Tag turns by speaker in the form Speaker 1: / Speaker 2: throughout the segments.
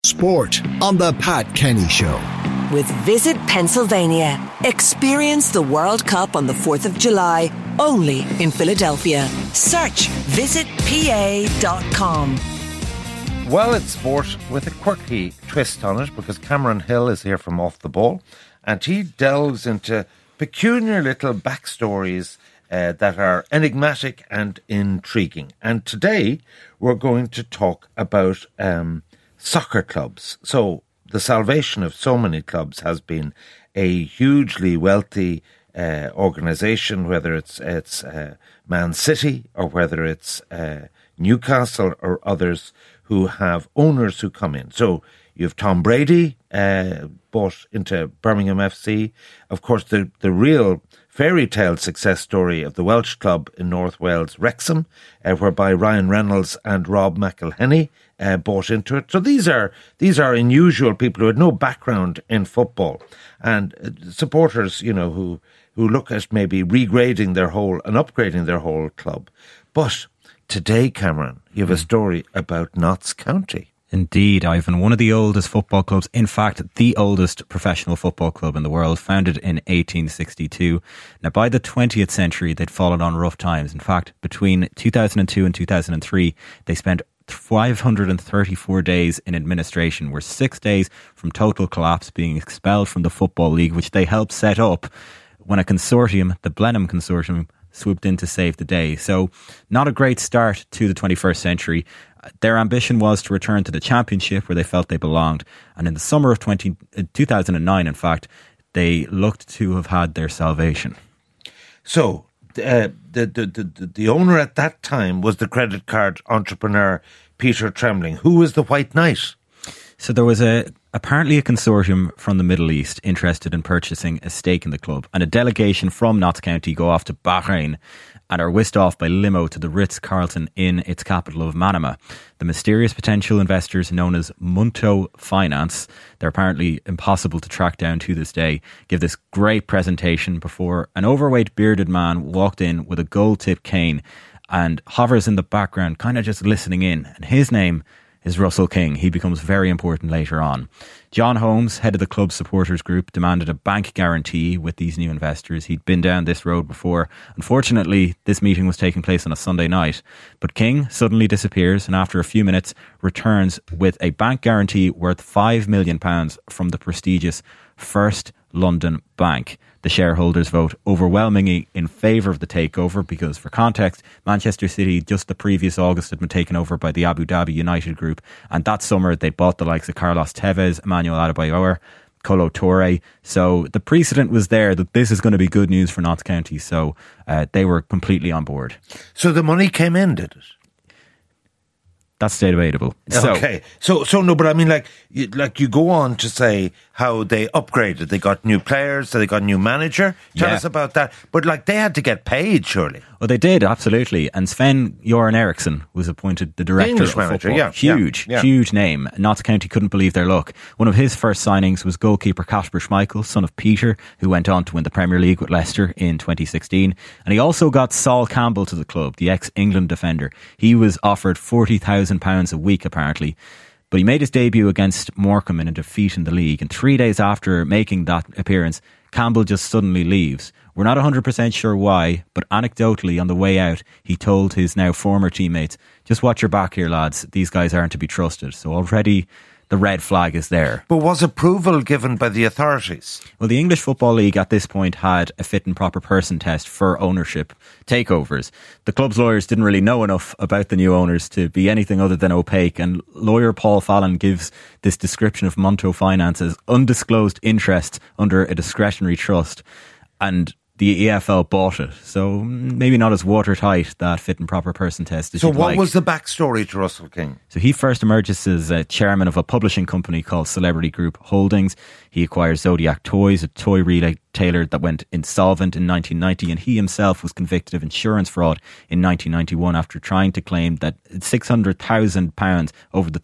Speaker 1: Sport on the Pat Kenny Show.
Speaker 2: With Visit Pennsylvania. Experience the World Cup on the 4th of July, only in Philadelphia. Search visitpa.com.
Speaker 3: Well, it's sport with a quirky twist on it, because Cameron Hill is here from Off the Ball, and he delves into peculiar little backstories that are enigmatic and intriguing. And today we're going to talk about soccer clubs. So the salvation of so many clubs has been a hugely wealthy organisation, whether it's Man City or whether it's Newcastle or others, who have owners who come in. So you have Tom Brady bought into Birmingham FC. Of course, the real fairy tale success story of the Welsh club in North Wales, Wrexham, whereby Ryan Reynolds and Rob McElhenney bought into it. So these are unusual people who had no background in football, and supporters, you know, who look at maybe regrading their whole and upgrading their whole club. But today, Cameron, you have a story about Notts County.
Speaker 4: Indeed, Ivan. One of the oldest football clubs, in fact, the oldest professional football club in the world, founded in 1862. Now, by the 20th century, they'd fallen on rough times. In fact, between 2002 and 2003, they spent 534 days in administration, were 6 days from total collapse, being expelled from the Football League, which they helped set up when a consortium, the Blenheim Consortium, swooped in to save the day. So not a great start to the 21st century. Their ambition was to return to the Championship, where they felt they belonged. And in the summer of 2009, in fact, they looked to have had their salvation. So
Speaker 3: the owner at that time was the credit card entrepreneur Peter Trembling. Who was the White Knight?
Speaker 4: So there was apparently a consortium from the Middle East interested in purchasing a stake in the club, and a delegation from Notts County go off to Bahrain and are whisked off by limo to the Ritz-Carlton in its capital of Manama. The mysterious potential investors, known as Munto Finance, they're apparently impossible to track down to this day, give this great presentation before an overweight bearded man walked in with a gold-tipped cane and hovers in the background, kind of just listening in. And his name is Russell King. He becomes very important later on. John Holmes, head of the club's supporters group, demanded a bank guarantee with these new investors. He'd been down this road before. Unfortunately, this meeting was taking place on a Sunday night. But King suddenly disappears, and after a few minutes returns with a bank guarantee worth £5 million from the prestigious First London Bank. The shareholders vote overwhelmingly in favour of the takeover because, for context, Manchester City just the previous August had been taken over by the Abu Dhabi United Group, and that summer they bought the likes of Carlos Tevez, Emmanuel Adebayor, Kolo Touré. So the precedent was there that this is going to be good news for Notts County, so they were completely on board.
Speaker 3: So the money came in, did it?
Speaker 4: That's debatable.
Speaker 3: Okay. So no, but I mean, like you go on to say how they upgraded. They got new players, they got a new manager. Tell us about that. But like, they had to get paid, surely.
Speaker 4: Well, they did, absolutely. And Sven-Göran Eriksson was appointed the director
Speaker 3: English
Speaker 4: of
Speaker 3: manager,
Speaker 4: football. Huge name. Notts County couldn't believe their luck. One of his first signings was goalkeeper Kasper Schmeichel, son of Peter, who went on to win the Premier League with Leicester in 2016. And he also got Sol Campbell to the club, the ex-England defender. He was offered £40,000 a week, apparently. But he made his debut against Morecambe in a defeat in the league. And 3 days after making that appearance, Campbell just suddenly leaves. We're not 100% sure why, but anecdotally on the way out, he told his now former teammates, just watch your back here, lads. These guys aren't to be trusted. So already the red flag is there.
Speaker 3: But was approval given by the authorities?
Speaker 4: Well, the English Football League at this point had a fit and proper person test for ownership takeovers. The club's lawyers didn't really know enough about the new owners to be anything other than opaque, and lawyer Paul Fallon gives this description of Munto Finance as undisclosed interests under a discretionary trust, and the EFL bought it. So maybe not as watertight, that fit and proper person test.
Speaker 3: So what was the backstory to Russell King?
Speaker 4: So he first emerges as chairman of a publishing company called Celebrity Group Holdings. He acquires Zodiac Toys, a toy retailer that went insolvent in 1990, and he himself was convicted of insurance fraud in 1991 after trying to claim that £600,000 over the theft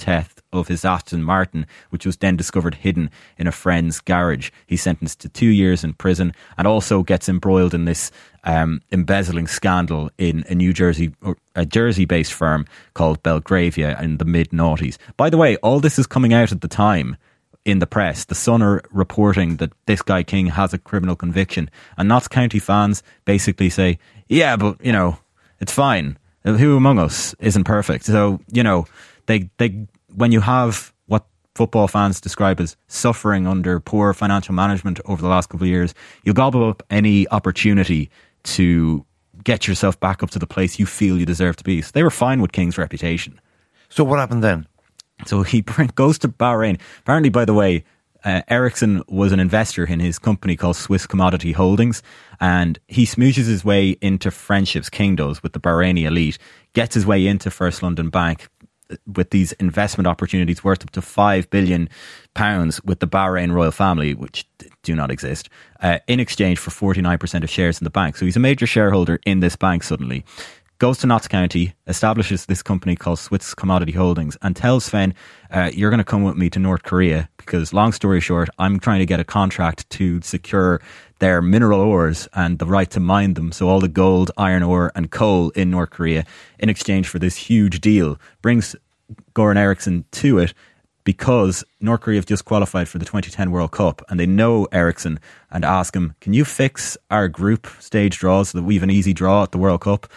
Speaker 4: of his Aston Martin, which was then discovered hidden in a friend's garage. He's sentenced to 2 years in prison and also gets embroiled in this embezzling scandal in a Jersey-based firm called Belgravia in the mid-noughties. By the way, all this is coming out at the time in the press. The Sun are reporting that this guy King has a criminal conviction, and Notts County fans basically say, yeah, but, you know, it's fine. Who among us isn't perfect? So, you know, they when you have what football fans describe as suffering under poor financial management over the last couple of years, you'll gobble up any opportunity to get yourself back up to the place you feel you deserve to be. So they were fine with King's reputation.
Speaker 3: So what happened then?
Speaker 4: So he goes to Bahrain. Apparently, by the way, Ericsson was an investor in his company called Swiss Commodity Holdings, and he smooches his way into friendships, King does, with the Bahraini elite, gets his way into First London Bank with these investment opportunities worth up to £5 billion with the Bahrain royal family, which do not exist, in exchange for 49% of shares in the bank. So he's a major shareholder in this bank suddenly. Goes to Notts County, establishes this company called Swiss Commodity Holdings, and tells Sven, you're going to come with me to North Korea because, long story short, I'm trying to get a contract to secure their mineral ores and the right to mine them. So all the gold, iron ore and coal in North Korea in exchange for this huge deal. Brings Goran Eriksson to it because North Korea have just qualified for the 2010 World Cup, and they know Eriksson and ask him, can you fix our group stage draws so that we have an easy draw at the World Cup?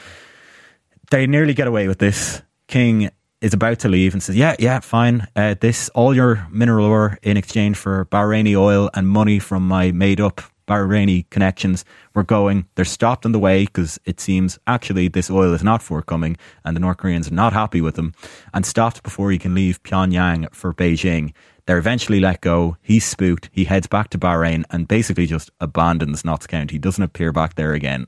Speaker 4: They nearly get away with this. King is about to leave and says, yeah, fine. All your mineral ore in exchange for Bahraini oil and money from my made up Bahraini connections. We're going. They're stopped on the way because it seems actually this oil is not forthcoming and the North Koreans are not happy with him, and stopped before he can leave Pyongyang for Beijing. They're eventually let go. He's spooked. He heads back to Bahrain and basically just abandons Notts County. He doesn't appear back there again.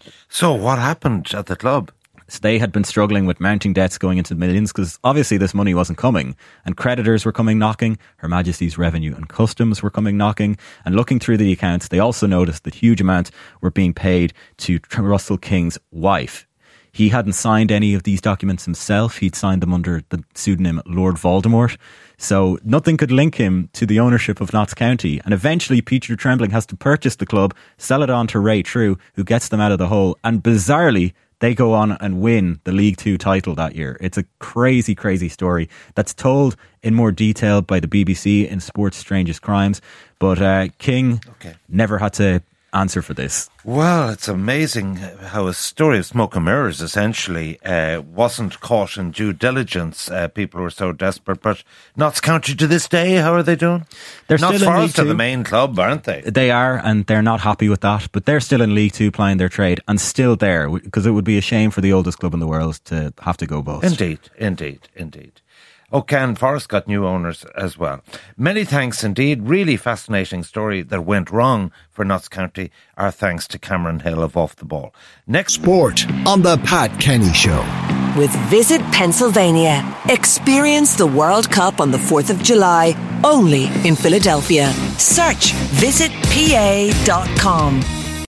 Speaker 3: So what happened at the club?
Speaker 4: So they had been struggling with mounting debts going into the millions because obviously this money wasn't coming, and creditors were coming knocking. Her Majesty's Revenue and Customs were coming knocking, and looking through the accounts, they also noticed that huge amounts were being paid to Russell King's wife. He hadn't signed any of these documents himself. He'd signed them under the pseudonym Lord Voldemort. So nothing could link him to the ownership of Notts County. And eventually Peter Trembling has to purchase the club, sell it on to Ray True, who gets them out of the hole. And bizarrely, they go on and win the League Two title that year. It's a crazy, crazy story that's told in more detail by the BBC in Sport's Strangest Crimes. But King never had to answer for this.
Speaker 3: Well, it's amazing how a story of smoke and mirrors essentially wasn't caught in due diligence. People were so desperate. But Notts County to this day, how are they doing?
Speaker 4: They're
Speaker 3: Notts
Speaker 4: still in
Speaker 3: Forest
Speaker 4: League
Speaker 3: are the
Speaker 4: Two.
Speaker 3: main club, aren't they?
Speaker 4: They are, and they're not happy with that. But they're still in League Two plying their trade and still there, because it would be a shame for the oldest club in the world to have to go bust.
Speaker 3: Indeed. O'Can Forest got new owners as well. Many thanks indeed. Really fascinating story that went wrong for Notts County. Our thanks to Cameron Hill of Off the Ball. Next
Speaker 1: Sport on the Pat Kenny Show.
Speaker 2: With Visit Pennsylvania. Experience the World Cup on the 4th of July, only in Philadelphia. Search visitpa.com.